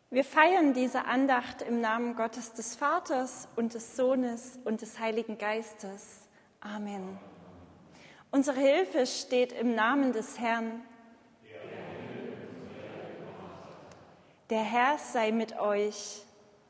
Wir feiern diese Andacht im Namen Gottes des Vaters und des Sohnes und des Heiligen Geistes. Amen. Unsere Hilfe steht im Namen des Herrn. Der Herr sei mit euch.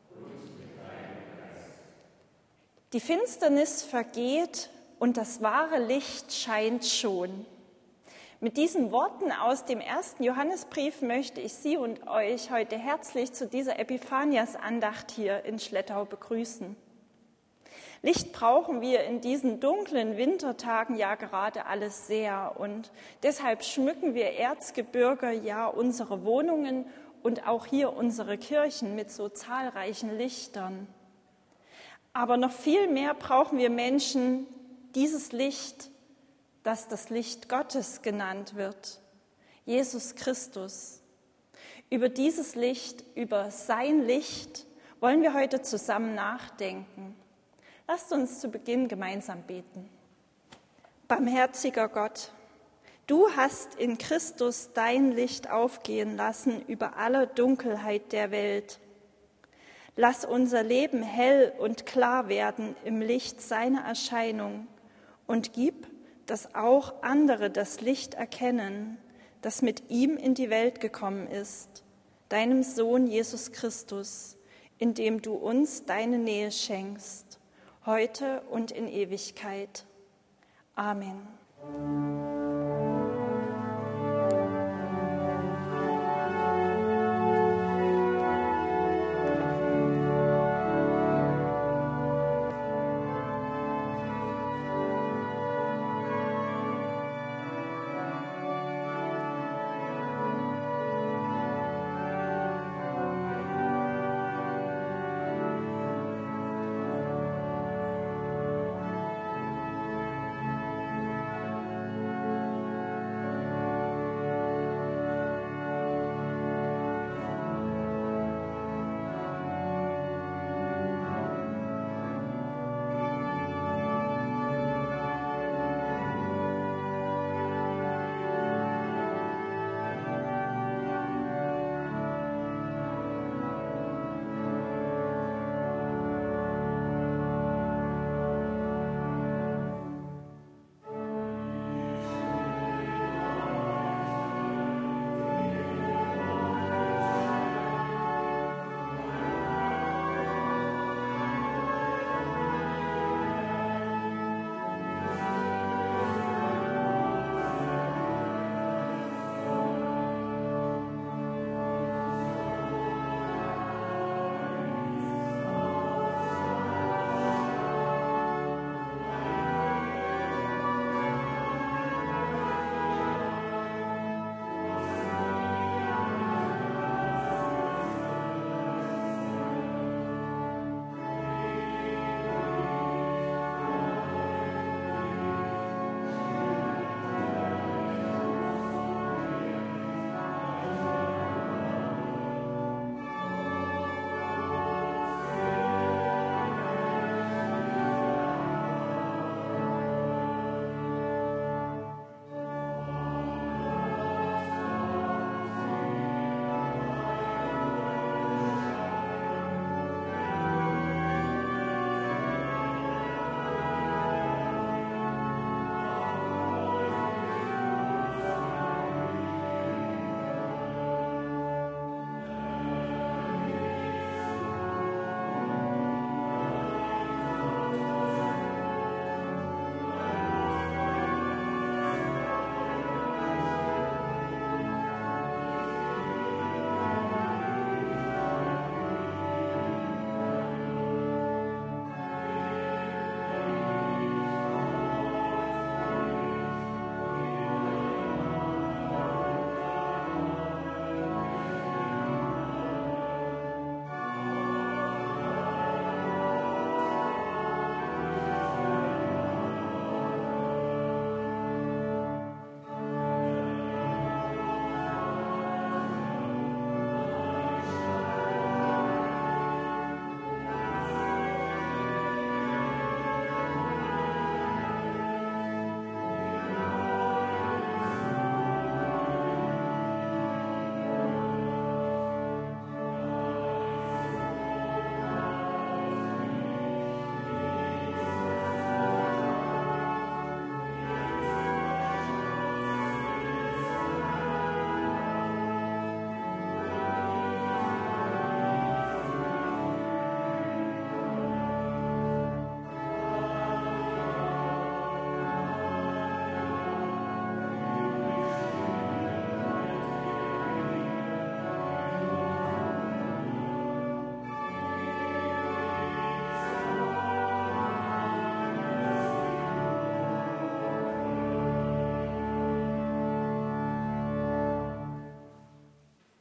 Die Finsternis vergeht und das wahre Licht scheint schon. Mit diesen Worten aus dem 1. Johannesbrief möchte ich Sie und euch heute herzlich zu dieser Epiphanias-Andacht hier in Schlettau begrüßen. Licht brauchen wir in diesen dunklen Wintertagen ja gerade alles sehr und deshalb schmücken wir Erzgebirge ja unsere Wohnungen und auch hier unsere Kirchen mit so zahlreichen Lichtern. Aber noch viel mehr brauchen wir Menschen dieses Licht, das das Licht Gottes genannt wird, Jesus Christus. Über dieses Licht, über sein Licht wollen wir heute zusammen nachdenken. Lasst uns zu Beginn gemeinsam beten. Barmherziger Gott, du hast in Christus dein Licht aufgehen lassen über alle Dunkelheit der Welt. Lass unser Leben hell und klar werden im Licht seiner Erscheinung und gib, dass auch andere das Licht erkennen, das mit ihm in die Welt gekommen ist, deinem Sohn Jesus Christus, in dem du uns deine Nähe schenkst, heute und in Ewigkeit. Amen.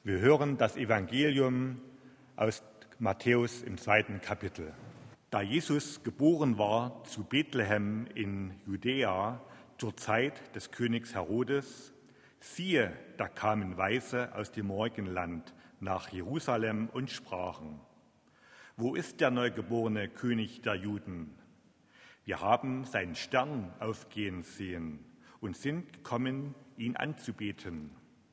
Wir hören das Evangelium aus Matthäus im 2. Kapitel. Da Jesus geboren war zu Bethlehem in Judäa zur Zeit des Königs Herodes, siehe, da kamen Weise aus dem Morgenland nach Jerusalem und sprachen: Wo ist der neugeborene König der Juden? Wir haben seinen Stern aufgehen sehen und sind gekommen, ihn anzubeten.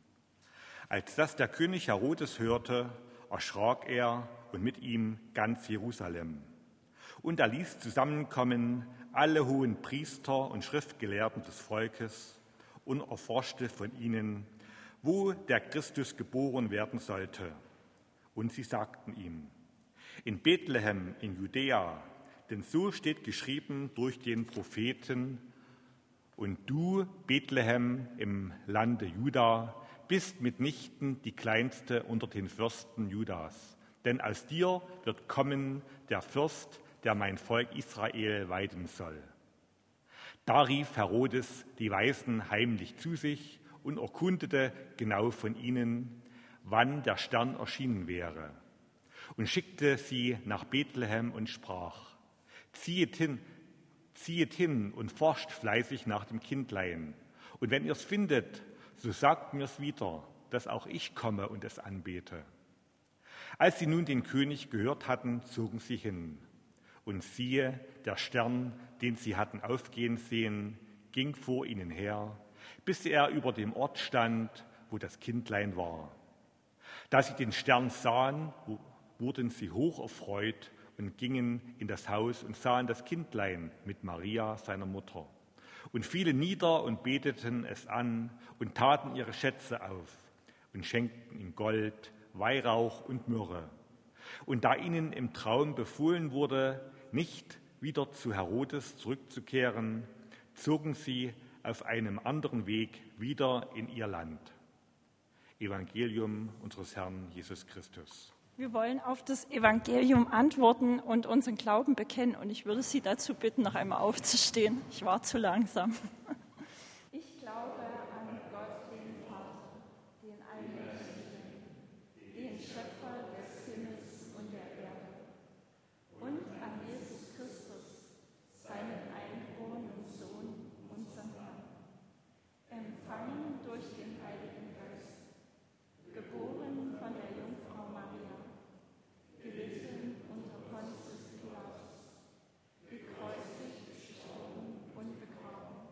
Als das der König Herodes hörte, erschrak er und mit ihm ganz Jerusalem. Und er ließ zusammenkommen alle hohen Priester und Schriftgelehrten des Volkes und erforschte von ihnen, wo der Christus geboren werden sollte. Und sie sagten ihm: In Bethlehem in Judäa, denn so steht geschrieben durch den Propheten: Und du, Bethlehem im Lande Juda, bist mitnichten die kleinste unter den Fürsten Judas, denn aus dir wird kommen der Fürst, der mein Volk Israel weiden soll. Da rief Herodes die Weisen heimlich zu sich und erkundete genau von ihnen, wann der Stern erschienen wäre, und schickte sie nach Bethlehem und sprach: Ziehet hin und forscht fleißig nach dem Kindlein, und wenn ihr es findet, so sagt mir's wieder, dass auch ich komme und es anbete. Als sie nun den König gehört hatten, zogen sie hin. Und siehe, der Stern, den sie hatten aufgehen sehen, ging vor ihnen her, bis er über dem Ort stand, wo das Kindlein war. Da sie den Stern sahen, wurden sie hoch erfreut und gingen in das Haus und sahen das Kindlein mit Maria, seiner Mutter, und fielen nieder und beteten es an und taten ihre Schätze auf und schenkten ihm Gold, Weihrauch und Myrrhe. Und da ihnen im Traum befohlen wurde, nicht wieder zu Herodes zurückzukehren, zogen sie auf einem anderen Weg wieder in ihr Land. Evangelium unseres Herrn Jesus Christus. Wir wollen auf das Evangelium antworten und unseren Glauben bekennen. Und ich würde Sie dazu bitten, noch einmal aufzustehen. Ich war zu langsam. Ich glaube an Gott, den Vater, den Allmächtigen, den Schöpfer des Himmels und der Erde, und an Jesus Christus, seinen eingeborenen Sohn, unseren Herrn, empfangen durch den Heiligen Geist, geboren von der Jungfrau Maria, gelitten unter Pontius Pilatus, gekreuzigt, gestorben und begraben,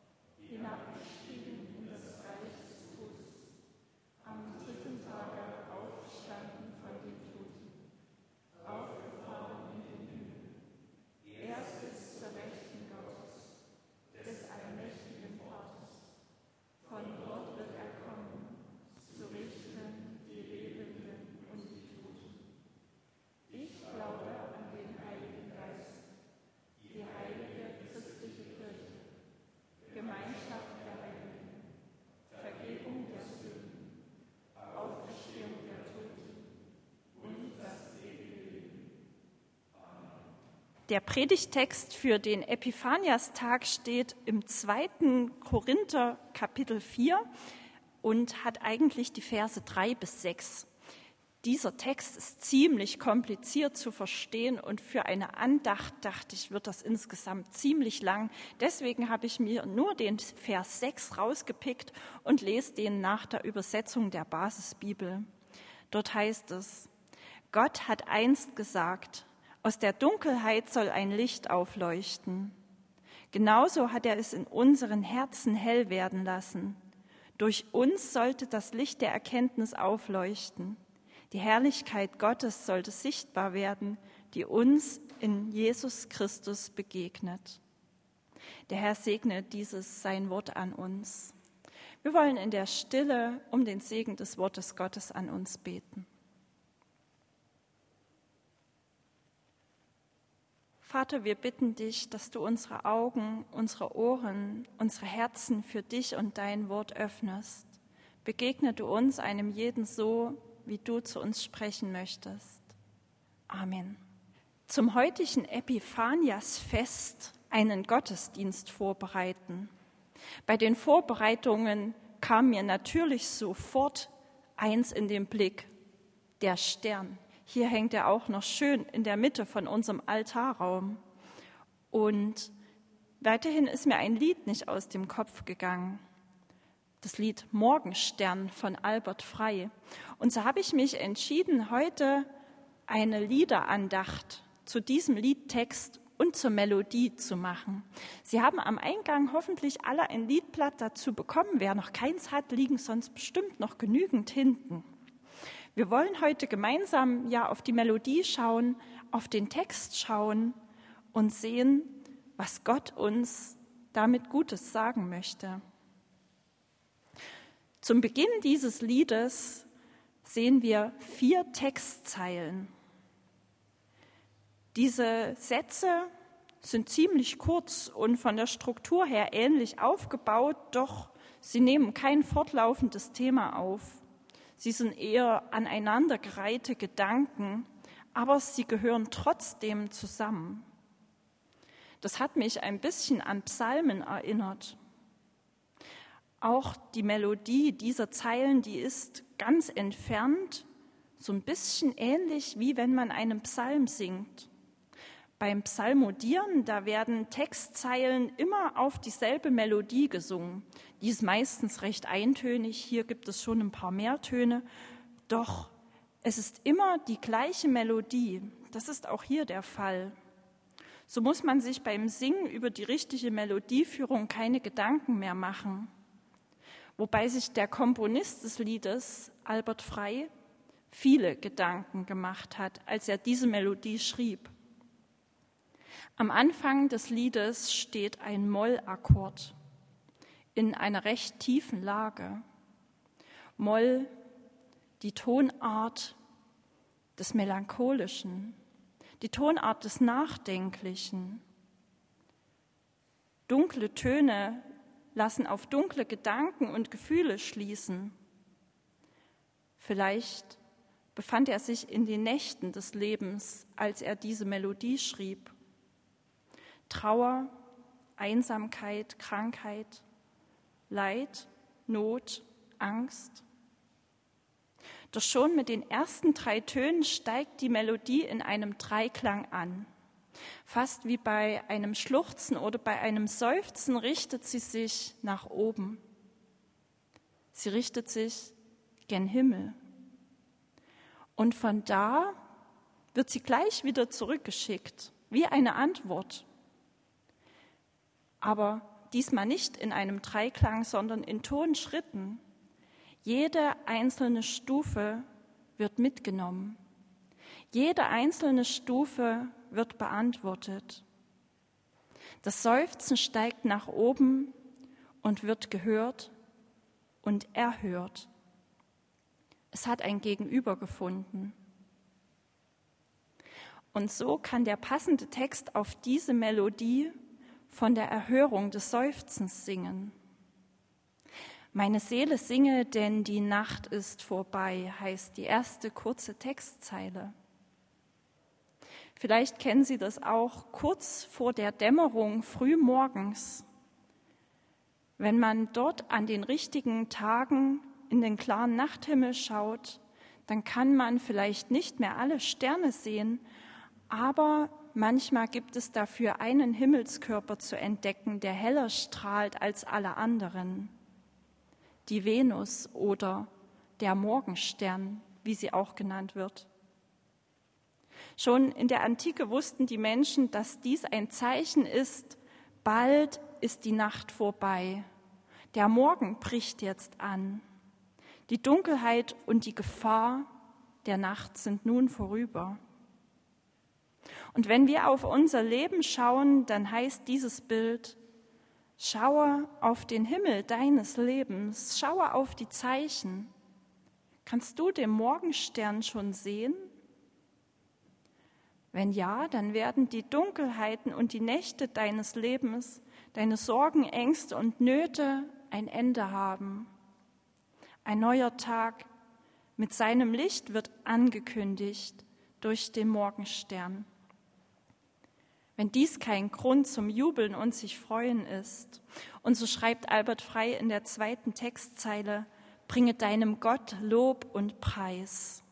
hinabgestiegen in das Reich des Todes, am dritten Tage aufgestanden von den Toten, aufgefahren in den Himmel. Er sitzt zur Rechten Gottes, des allmächtigen Vaters. Von dort wird er kommen, zu richten die Lebenden und die Toten. Ich glaube an den Heiligen Geist, die heilige christliche Kirche, Gemeinschaft der Heiligen, Vergebung der Sünden, Auferstehung der Toten und das ewige Leben. Amen. Der Predigtext für den Epiphaniastag steht im 2. Korinther Kapitel 4 und hat eigentlich die Verse 3 bis 6. Dieser Text ist ziemlich kompliziert zu verstehen und für eine Andacht, dachte ich, wird das insgesamt ziemlich lang. Deswegen habe ich mir nur den Vers 6 rausgepickt und lese den nach der Übersetzung der Basisbibel. Dort heißt es: Gott hat einst gesagt, aus der Dunkelheit soll ein Licht aufleuchten. Genauso hat er es in unseren Herzen hell werden lassen. Durch uns sollte das Licht der Erkenntnis aufleuchten. Die Herrlichkeit Gottes sollte sichtbar werden, die uns in Jesus Christus begegnet. Der Herr segne dieses sein Wort an uns. Wir wollen in der Stille um den Segen des Wortes Gottes an uns beten. Vater, wir bitten dich, dass du unsere Augen, unsere Ohren, unsere Herzen für dich und dein Wort öffnest. Begegne du uns, einem jeden so, wie du zu uns sprechen möchtest. Amen. Zum heutigen Epiphaniasfest einen Gottesdienst vorbereiten. Bei den Vorbereitungen kam mir natürlich sofort eins in den Blick, der Stern. Hier hängt er auch noch schön in der Mitte von unserem Altarraum. Und weiterhin ist mir ein Lied nicht aus dem Kopf gegangen. Das Lied Morgenstern von Albert Frey. Und so habe ich mich entschieden, heute eine Liederandacht zu diesem Liedtext und zur Melodie zu machen. Sie haben am Eingang hoffentlich alle ein Liedblatt dazu bekommen. Wer noch keins hat, liegen sonst bestimmt noch genügend hinten. Wir wollen heute gemeinsam ja auf die Melodie schauen, auf den Text schauen und sehen, was Gott uns damit Gutes sagen möchte. Zum Beginn dieses Liedes sehen wir 4 Textzeilen. Diese Sätze sind ziemlich kurz und von der Struktur her ähnlich aufgebaut, doch sie nehmen kein fortlaufendes Thema auf. Sie sind eher aneinandergereihte Gedanken, aber sie gehören trotzdem zusammen. Das hat mich ein bisschen an Psalmen erinnert. Auch die Melodie dieser Zeilen, die ist ganz entfernt, so ein bisschen ähnlich, wie wenn man einen Psalm singt. Beim Psalmodieren, da werden Textzeilen immer auf dieselbe Melodie gesungen. Die ist meistens recht eintönig, hier gibt es schon ein paar Mehrtöne, doch es ist immer die gleiche Melodie. Das ist auch hier der Fall. So muss man sich beim Singen über die richtige Melodieführung keine Gedanken mehr machen. Wobei sich der Komponist des Liedes, Albert Frey, viele Gedanken gemacht hat, als er diese Melodie schrieb. Am Anfang des Liedes steht ein Mollakkord in einer recht tiefen Lage. Moll, die Tonart des Melancholischen, die Tonart des Nachdenklichen. Dunkle Töne lassen auf dunkle Gedanken und Gefühle schließen. Vielleicht befand er sich in den Nächten des Lebens, als er diese Melodie schrieb. Trauer, Einsamkeit, Krankheit, Leid, Not, Angst. Doch schon mit den ersten 3 Tönen steigt die Melodie in einem Dreiklang gen. Fast wie bei einem Schluchzen oder bei einem Seufzen richtet sie sich nach oben. Sie richtet sich gen Himmel. Und von da wird sie gleich wieder zurückgeschickt, wie eine Antwort. Aber diesmal nicht in einem Dreiklang, sondern in Tonschritten. Jede einzelne Stufe wird mitgenommen. Jede einzelne Stufe wird beantwortet. Das Seufzen steigt nach oben und wird gehört und erhört. Es hat ein Gegenüber gefunden. Und so kann der passende Text auf diese Melodie von der Erhörung des Seufzens singen. Meine Seele singe, denn die Nacht ist vorbei, heißt die erste kurze Textzeile. Vielleicht kennen Sie das auch kurz vor der Dämmerung frühmorgens. Wenn man dort an den richtigen Tagen in den klaren Nachthimmel schaut, dann kann man vielleicht nicht mehr alle Sterne sehen, aber manchmal gibt es dafür einen Himmelskörper zu entdecken, der heller strahlt als alle anderen. Die Venus oder der Morgenstern, wie sie auch genannt wird. Schon in der Antike wussten die Menschen, dass dies ein Zeichen ist, bald ist die Nacht vorbei. Der Morgen bricht jetzt an. Die Dunkelheit und die Gefahr der Nacht sind nun vorüber. Und wenn wir auf unser Leben schauen, dann heißt dieses Bild, schaue auf den Himmel deines Lebens, schaue auf die Zeichen. Kannst du den Morgenstern schon sehen? Wenn ja, dann werden die Dunkelheiten und die Nächte deines Lebens, deine Sorgen, Ängste und Nöte ein Ende haben. Ein neuer Tag mit seinem Licht wird angekündigt durch den Morgenstern. Wenn dies kein Grund zum Jubeln und sich freuen ist. Und so schreibt Albert Frey in der 2. Textzeile, bringe deinem Gott Lob und Preis.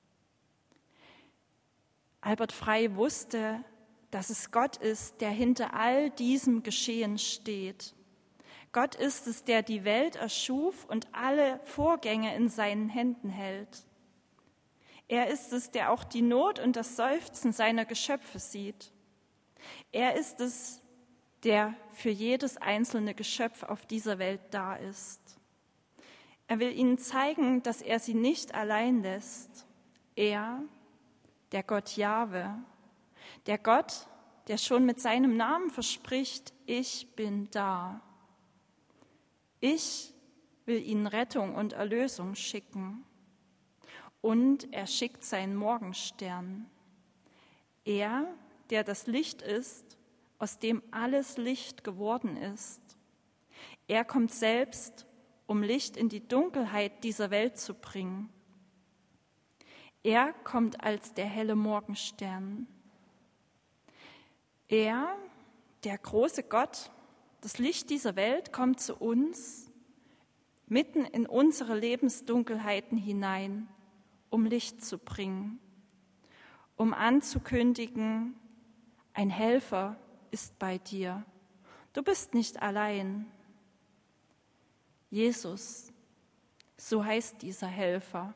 Albert Frei wusste, dass es Gott ist, der hinter all diesem Geschehen steht. Gott ist es, der die Welt erschuf und alle Vorgänge in seinen Händen hält. Er ist es, der auch die Not und das Seufzen seiner Geschöpfe sieht. Er ist es, der für jedes einzelne Geschöpf auf dieser Welt da ist. Er will ihnen zeigen, dass er sie nicht allein lässt. Er, der Gott Jahwe, der Gott, der schon mit seinem Namen verspricht, ich bin da. Ich will ihnen Rettung und Erlösung schicken. Und er schickt seinen Morgenstern. Er, der das Licht ist, aus dem alles Licht geworden ist. Er kommt selbst, um Licht in die Dunkelheit dieser Welt zu bringen. Er kommt als der helle Morgenstern. Er, der große Gott, das Licht dieser Welt, kommt zu uns, mitten in unsere Lebensdunkelheiten hinein, um Licht zu bringen, um anzukündigen, ein Helfer ist bei dir. Du bist nicht allein. Jesus, so heißt dieser Helfer.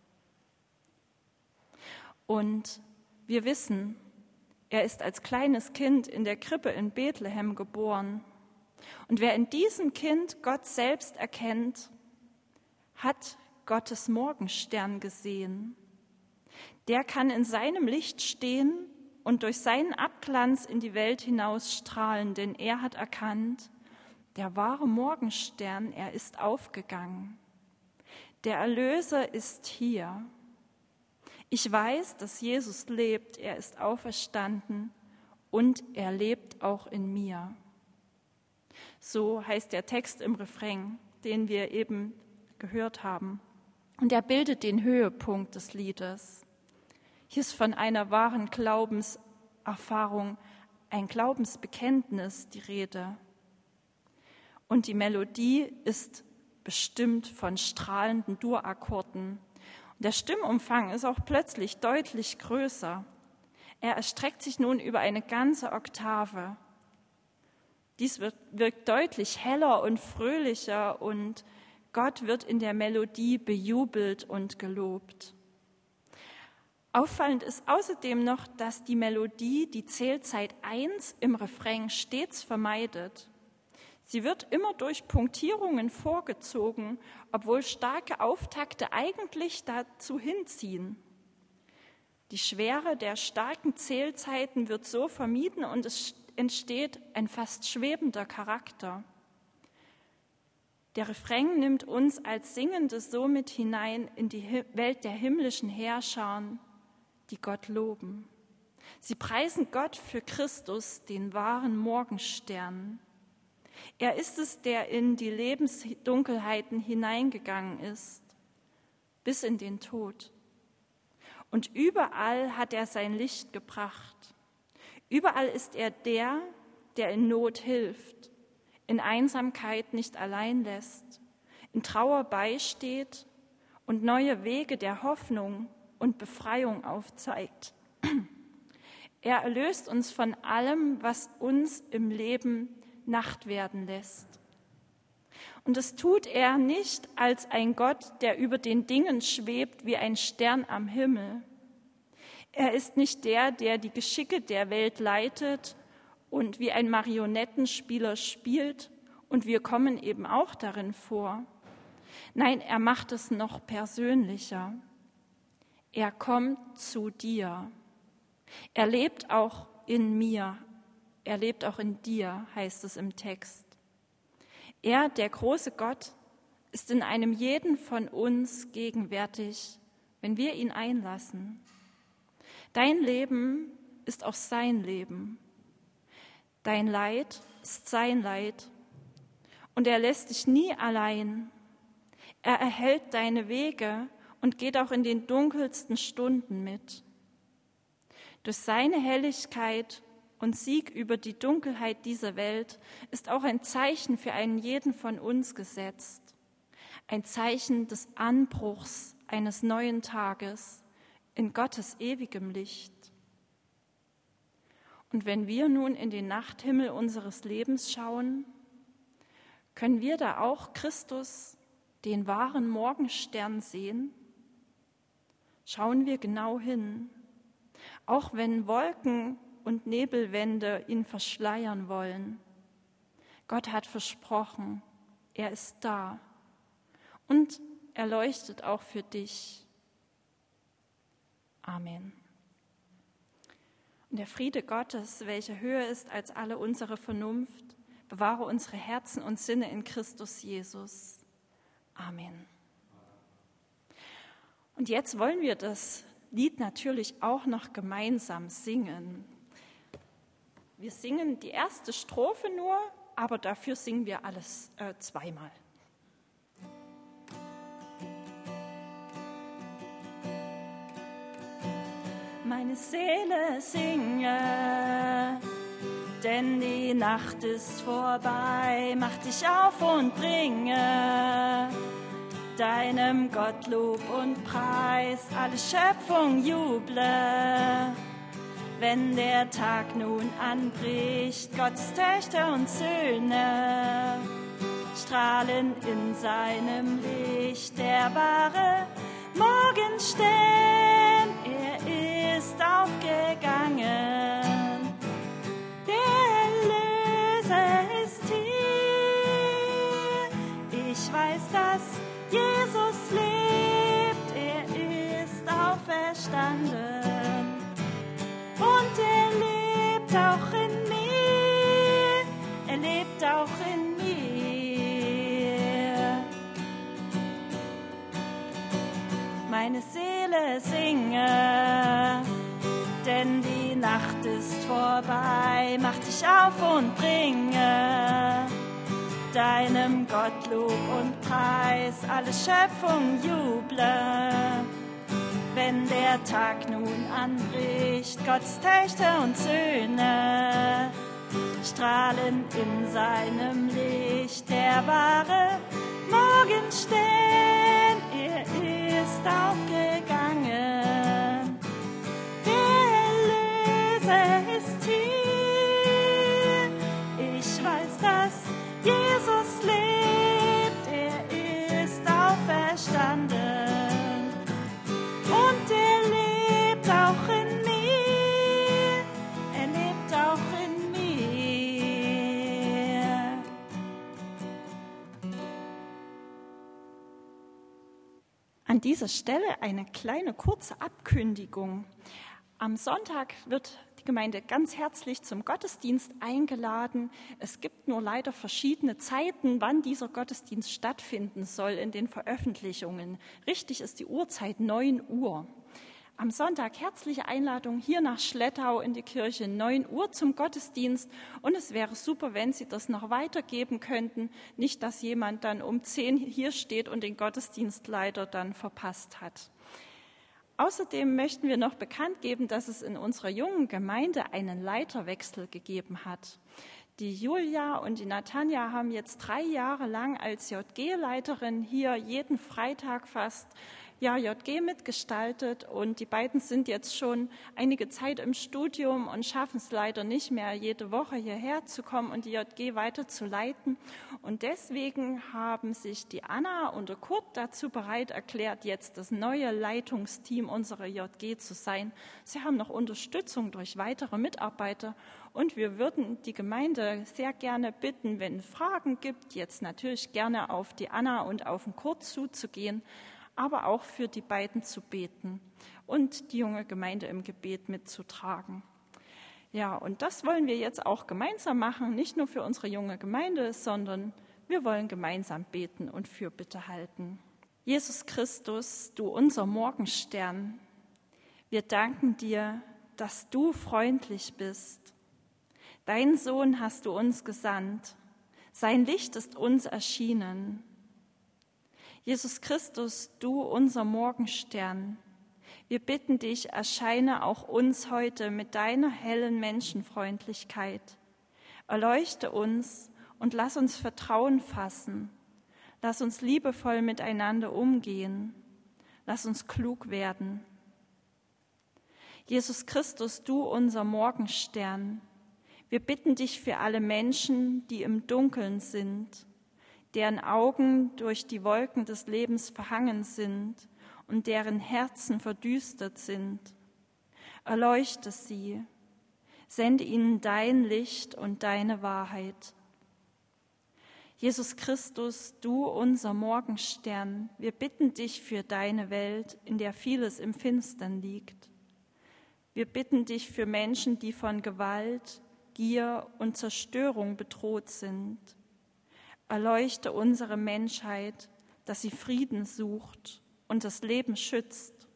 Und wir wissen, er ist als kleines Kind in der Krippe in Bethlehem geboren. Und wer in diesem Kind Gott selbst erkennt, hat Gottes Morgenstern gesehen. Der kann in seinem Licht stehen und durch seinen Abglanz in die Welt hinaus strahlen, denn er hat erkannt, der wahre Morgenstern, er ist aufgegangen. Der Erlöser ist hier. Ich weiß, dass Jesus lebt, er ist auferstanden und er lebt auch in mir. So heißt der Text im Refrain, den wir eben gehört haben. Und er bildet den Höhepunkt des Liedes. Hier ist von einer wahren Glaubenserfahrung, ein Glaubensbekenntnis die Rede. Und die Melodie ist bestimmt von strahlenden Dur-Akkorden. Und der Stimmumfang ist auch plötzlich deutlich größer. Er erstreckt sich nun über eine ganze Oktave. Dies wirkt deutlich heller und fröhlicher und Gott wird in der Melodie bejubelt und gelobt. Auffallend ist außerdem noch, dass die Melodie die Zählzeit 1 im Refrain stets vermeidet. Sie wird immer durch Punktierungen vorgezogen, obwohl starke Auftakte eigentlich dazu hinziehen. Die Schwere der starken Zählzeiten wird so vermieden und es entsteht ein fast schwebender Charakter. Der Refrain nimmt uns als Singende somit hinein in die Welt der himmlischen Heerscharen, die Gott loben. Sie preisen Gott für Christus, den wahren Morgenstern. Er ist es, der in die Lebensdunkelheiten hineingegangen ist, bis in den Tod. Und überall hat er sein Licht gebracht. Überall ist er der, der in Not hilft, in Einsamkeit nicht allein lässt, in Trauer beisteht und neue Wege der Hoffnung und Befreiung aufzeigt. Er erlöst uns von allem, was uns im Leben Nacht werden lässt. Und das tut er nicht als ein Gott, der über den Dingen schwebt wie ein Stern am Himmel. Er ist nicht der, der die Geschicke der Welt leitet und wie ein Marionettenspieler spielt und wir kommen eben auch darin vor. Nein, er macht es noch persönlicher. Er kommt zu dir. Er lebt auch in mir. Er lebt auch in dir, heißt es im Text. Er, der große Gott, ist in einem jeden von uns gegenwärtig, wenn wir ihn einlassen. Dein Leben ist auch sein Leben. Dein Leid ist sein Leid. Und er lässt dich nie allein. Er erhält deine Wege und geht auch in den dunkelsten Stunden mit. Durch seine Helligkeit und Sieg über die Dunkelheit dieser Welt ist auch ein Zeichen für einen jeden von uns gesetzt. ein Zeichen des Anbruchs eines neuen Tages in Gottes ewigem Licht. Und wenn wir nun in den Nachthimmel unseres Lebens schauen, können wir da auch Christus, den wahren Morgenstern, sehen? Schauen wir genau hin, auch wenn Wolken und Nebelwände ihn verschleiern wollen. Gott hat versprochen, er ist da und er leuchtet auch für dich. Amen. Und der Friede Gottes, welcher höher ist als alle unsere Vernunft, bewahre unsere Herzen und Sinne in Christus Jesus. Amen. Und jetzt wollen wir das Lied natürlich auch noch gemeinsam singen. Wir singen die erste Strophe nur, aber dafür singen wir alles zweimal. Meine Seele singe, denn die Nacht ist vorbei. Mach dich auf und bringe deinem Gott Lob und Preis. Alle Schöpfung juble, wenn der Tag nun anbricht. Gottes Töchter und Söhne strahlen in seinem Licht. Der wahre Morgenstern, er ist aufgegangen. Ich weiß, dass Jesus lebt, er ist auferstanden und er lebt auch in mir, er lebt auch in mir. Meine Seele singe, denn die Nacht ist vorbei, mach dich auf und bringe deinem Gott Lob und Preis, alle Schöpfung juble, wenn der Tag nun anbricht. Gottes Töchter und Söhne strahlen in seinem Licht. Der wahre Morgenstern, er ist aufgegangen. Der Erlöser ist hier. Ich weiß, dass Jesus lebt, er ist auferstanden und er lebt auch in mir, er lebt auch in mir. An dieser Stelle eine kleine kurze Abkündigung. Am Sonntag wird die Gemeinde ganz herzlich zum Gottesdienst eingeladen. Es gibt nur leider verschiedene Zeiten, wann dieser Gottesdienst stattfinden soll in den Veröffentlichungen. Richtig ist die Uhrzeit 9 Uhr. Am Sonntag herzliche Einladung hier nach Schlettau in die Kirche, 9 Uhr zum Gottesdienst. Und es wäre super, wenn Sie das noch weitergeben könnten. Nicht, dass jemand dann um 10 hier steht und den Gottesdienst leider dann verpasst hat. Außerdem möchten wir noch bekannt geben, dass es in unserer jungen Gemeinde einen Leiterwechsel gegeben hat. Die Julia und die Natanja haben jetzt 3 Jahre lang als JG-Leiterin hier jeden Freitag fast JG mitgestaltet und die beiden sind jetzt schon einige Zeit im Studium und schaffen es leider nicht mehr, jede Woche hierher zu kommen und die JG weiterzuleiten. Und deswegen haben sich die Anna und der Kurt dazu bereit erklärt, jetzt das neue Leitungsteam unserer JG zu sein. Sie haben noch Unterstützung durch weitere Mitarbeiter und wir würden die Gemeinde sehr gerne bitten, wenn es Fragen gibt, jetzt natürlich gerne auf die Anna und auf den Kurt zuzugehen, aber auch für die beiden zu beten und die junge Gemeinde im Gebet mitzutragen. Ja, und das wollen wir jetzt auch gemeinsam machen, nicht nur für unsere junge Gemeinde, sondern wir wollen gemeinsam beten und Fürbitte halten. Jesus Christus, du unser Morgenstern, wir danken dir, dass du freundlich bist. Dein Sohn hast du uns gesandt, sein Licht ist uns erschienen. Jesus Christus, du unser Morgenstern, wir bitten dich, erscheine auch uns heute mit deiner hellen Menschenfreundlichkeit. Erleuchte uns und lass uns Vertrauen fassen. Lass uns liebevoll miteinander umgehen. Lass uns klug werden. Jesus Christus, du unser Morgenstern, wir bitten dich für alle Menschen, die im Dunkeln sind, deren Augen durch die Wolken des Lebens verhangen sind und deren Herzen verdüstert sind. Erleuchte sie, sende ihnen dein Licht und deine Wahrheit. Jesus Christus, du unser Morgenstern, wir bitten dich für deine Welt, in der vieles im Finstern liegt. Wir bitten dich für Menschen, die von Gewalt, Gier und Zerstörung bedroht sind. Erleuchte unsere Menschheit, dass sie Frieden sucht und das Leben schützt.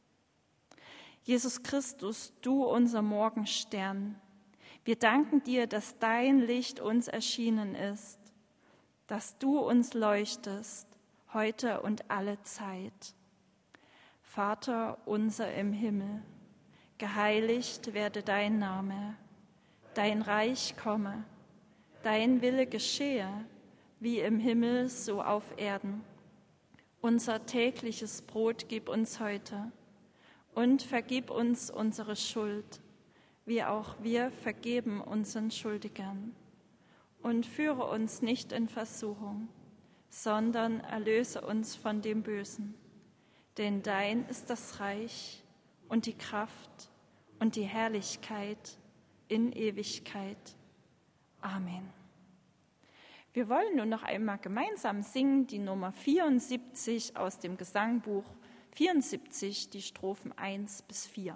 Jesus Christus, du unser Morgenstern, wir danken dir, dass dein Licht uns erschienen ist, dass du uns leuchtest, heute und alle Zeit. Vater unser im Himmel, geheiligt werde dein Name, dein Reich komme, dein Wille geschehe, wie im Himmel, so auf Erden. Unser tägliches Brot gib uns heute und vergib uns unsere Schuld, wie auch wir vergeben unseren Schuldigern. Und führe uns nicht in Versuchung, sondern erlöse uns von dem Bösen. Denn dein ist das Reich und die Kraft und die Herrlichkeit in Ewigkeit. Amen. Wir wollen nun noch einmal gemeinsam singen die Nummer 74 aus dem Gesangbuch 74, die Strophen 1 bis 4.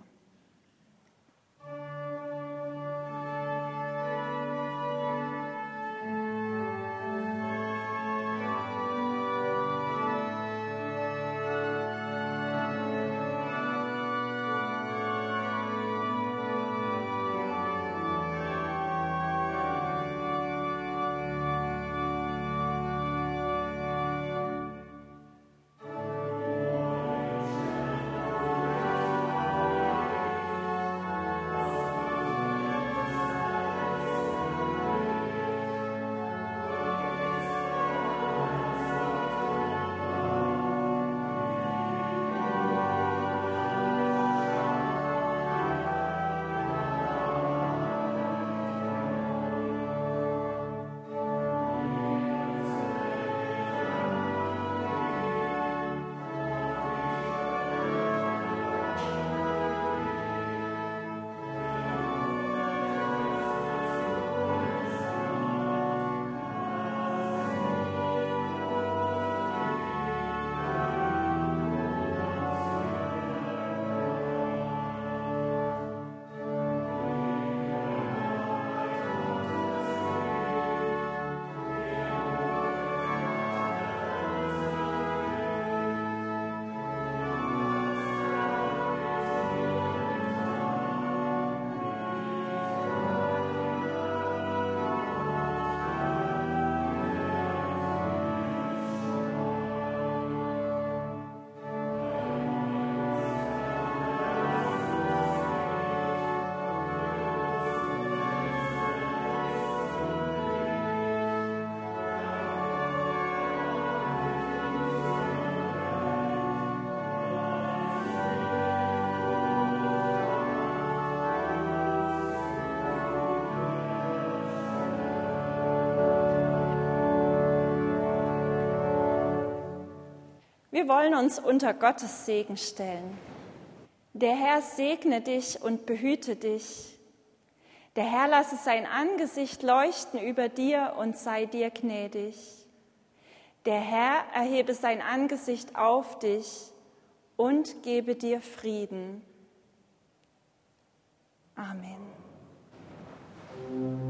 Wir wollen uns unter Gottes Segen stellen. Der Herr segne dich und behüte dich. Der Herr lasse sein Angesicht leuchten über dir und sei dir gnädig. Der Herr erhebe sein Angesicht auf dich und gebe dir Frieden. Amen.